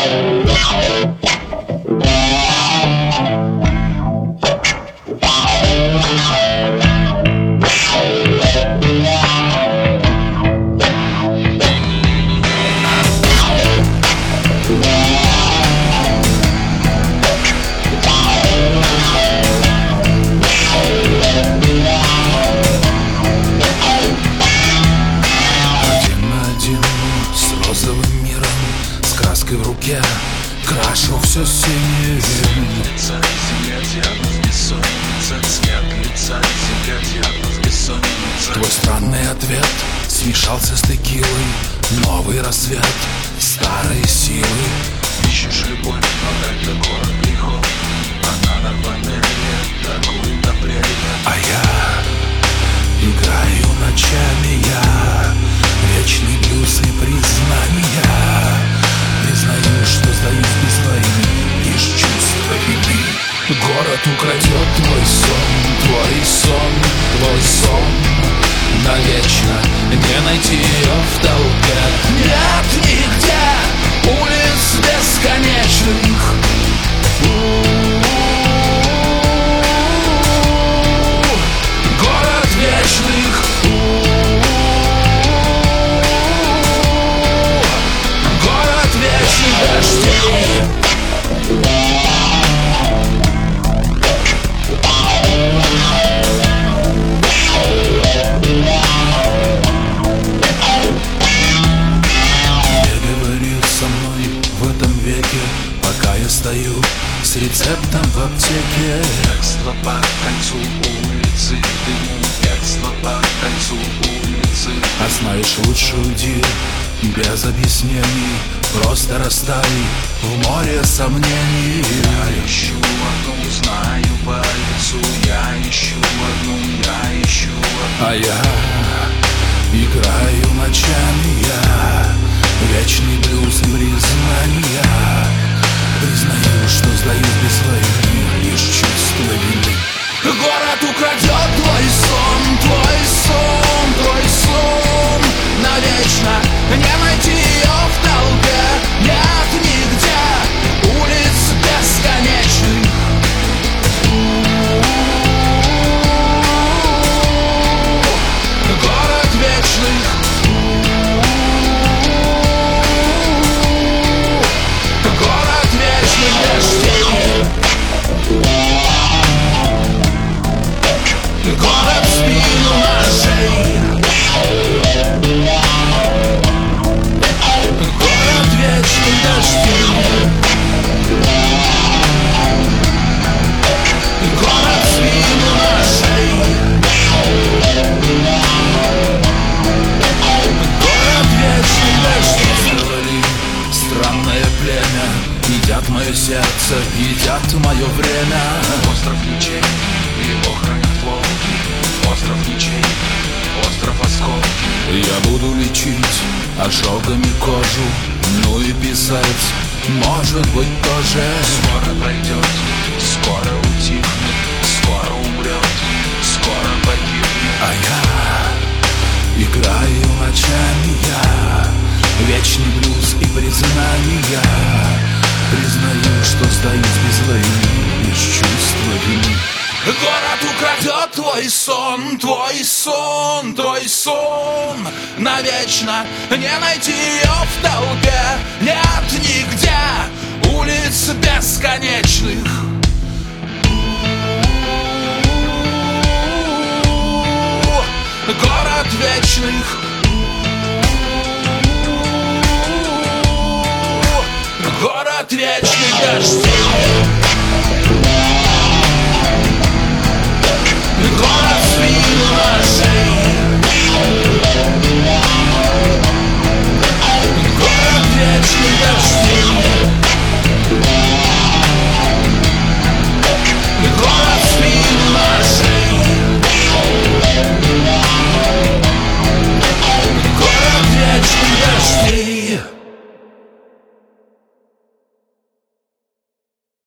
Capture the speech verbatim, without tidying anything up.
В руке крашу все синее. Лица и земля, диагноз бессонница. Цвет лица и земля, диагноз бессонница. Твой странный ответ смешался с текилой. Новый рассвет, старые силы. Ищешь любовь, но это город грехов. Она на панели, торгует апрель. А я играю ночами, я вечный блюз и признания. Признаю, что сдаюсь без войны, лишь чувство вины. Город украдет твой сон, твой сон, твой сон. Навечно не найти ее в толпе. Нет нигде улиц бесконечных. Город вечных. Пока я стою с рецептом в аптеке. Бегство по кольцу улицы, дыму. Бегство по кольцу улицы. А знаешь, лучше уйди без объяснений. Просто растай в море сомнений. Я ищу одну, знаю по лицу. Я ищу одну, я ищу одну. А я играю ночами, я вечный блюз и признания. Признаю, что сдаюсь без войны, лишь чувство вины. Город украдет твой сон, твой сон, твой сон. Навечно не найти ее в толпе. Нет нигде улиц бесконечных. Город вечных. Город вечных дождей. Город в спину ножей. Город вечных дождей. Город в спину ножей. Город вечных дождей. Говори, странное племя, едят мое сердце, едят мое время. Остров ничей, его хранят волки. Остров ничей, остров осколки. Я буду лечить ожогами кожу, ну и писать, может быть, тоже. Скоро пройдет, скоро утихнет, скоро умрет, скоро погибнет. А я играю ночами, я вечный блюз и признания. Признаю, что сдаюсь без войны, лишь чувство вины. Город украдет твой сон, твой сон, твой сон. Навечно не найти ее в толпе. Нет нигде улиц бесконечных. Город вечных. Город вечных дождей.